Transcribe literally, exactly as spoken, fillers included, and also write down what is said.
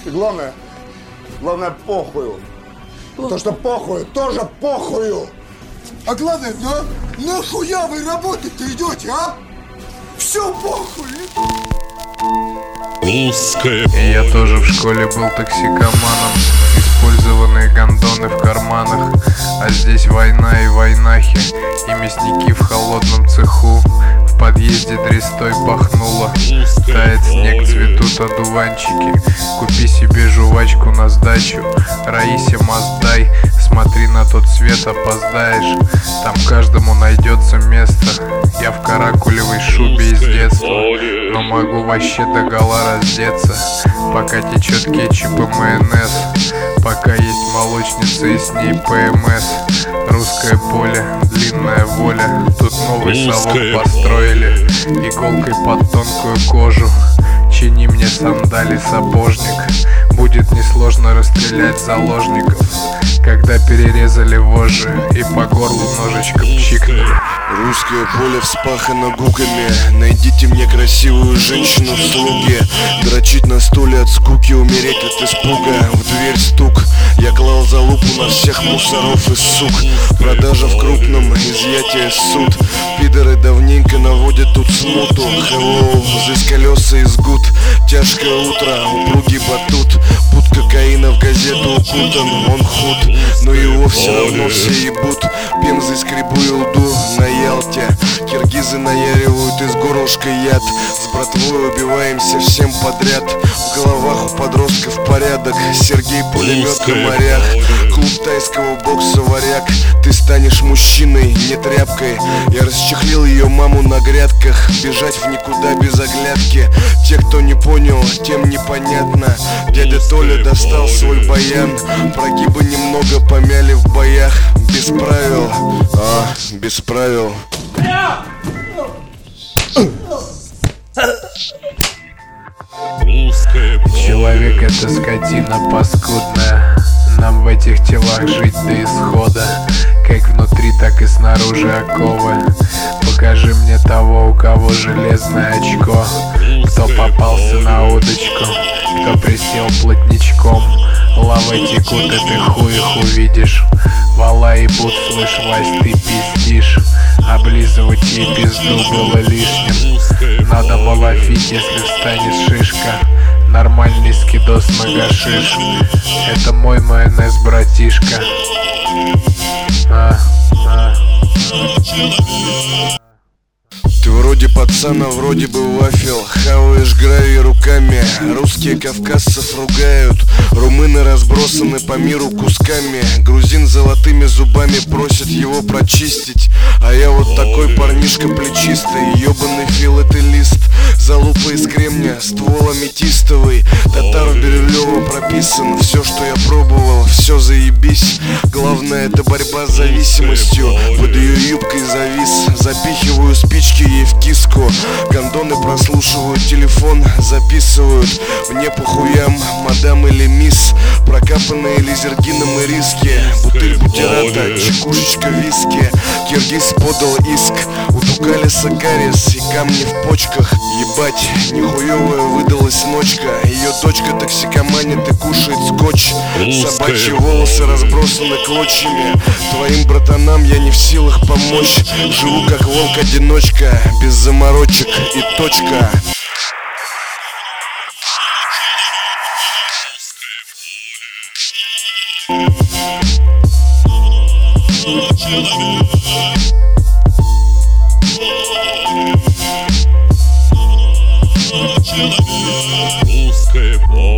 И главное, главное похую. То, что похую, тоже похую. А главное, на, нахуя вы работать-то идете, а? Все похуй. Русское поле. Я тоже в школе был токсикоманом. Использованные гондоны в карманах. А здесь война и войнахи. И мясники в холодном цеху. В подъезде дрестой пахнуло. Тает снег, цветут одуванчики. Купи себе жвачку на сдачу. Раисе Маздай. Смотри на тот свет, опоздаешь. Там каждому найдется место. Я в каракулевой шубе из детства, но могу вообще догола раздеться. Пока течет кетчуп и майонез, пока есть молочница и с ней ПМС. Русское поле, длинная воля. Тут новый совок построили иголкой под тонкую кожу. Чини мне сандали, сапожник. Будет несложно расстрелять заложников, когда перерезали вожжи и по горлу ножичком чикнули. Русское поле вспахано гуками. Найдите мне красивую женщину в слуге. Дрочить на стуле от скуки, умереть от испуга. В дверь стук. Я клал залупу на всех мусоров и сук. Продажа в крупном, изъятие суд. Пидоры давненько наводят тут смуту. Hello, здесь колеса из гуд. Тяжкое утро, упругий батут. Пуд кокаина в газету укутан. Он худ, но его все равно все ебут. Пемзой скребу и лду на Ялте. Киргизы наяривают из горлышка яд. С братвой убиваемся всем подряд. В головах у подростков порядок. Сергей пулемет на морях. Клуб тайского бокса варяг. Ты станешь мужчиной, не тряпкой. Я расчехлил ее маму на грядках. Бежать в никуда без оглядки. Те, кто не понял, тем непонятно. Дядя Толя достал свой баян. Прогибы немного помяли в боях. Без правил, а, без правил. Человек — это скотина паскудная. Нам в этих телах жить до исхода. Как внутри, так и снаружи оковы. Покажи мне того, у кого железное очко. Кто попался на удочку, кто присел плотничком. Лавы текут, и ты хуй их увидишь. Вала ебут, слышь, Вась, ты пиздишь. Облизывать ей пизду было лишним. Надо балафить, если встанет шишка. Нормальный скидос на гашиш. Это мой майонез, братишка. А, а. Ты вроде пацана, вроде бы вафел. Хаваешь гравий руками. Русские кавказцев ругают. Румыны разбросаны по миру кусками. Грузин золотыми зубами просит его прочистить. А я вот такой парнишка плечистый. Ёбаный филателист. Залупа из кремня, ствол аметистовый. Татар Бирюлева прописан. Все, что я пробовал, все заебись. Главное, это борьба с зависимостью. Под ее юбкой завис. Запихиваю спички ей в киску. Гондоны прослушивают телефон, записывают. Мне похуям, мадам или мисс. Прокапанные лизергином и риски. Бутыль бутерата, чекушечка виски. Киргиз подал иск. У Тугалиса кариес и камни в почках. Ебать, нихуевая выдалась ночка. Ее дочка токсикоманит и кушает скотч. Собачьи волосы разбросаны клочьями. Твоим братанам я не в силах помочь. Живу как волк-одиночка, без заморочек и точка. Русское поле.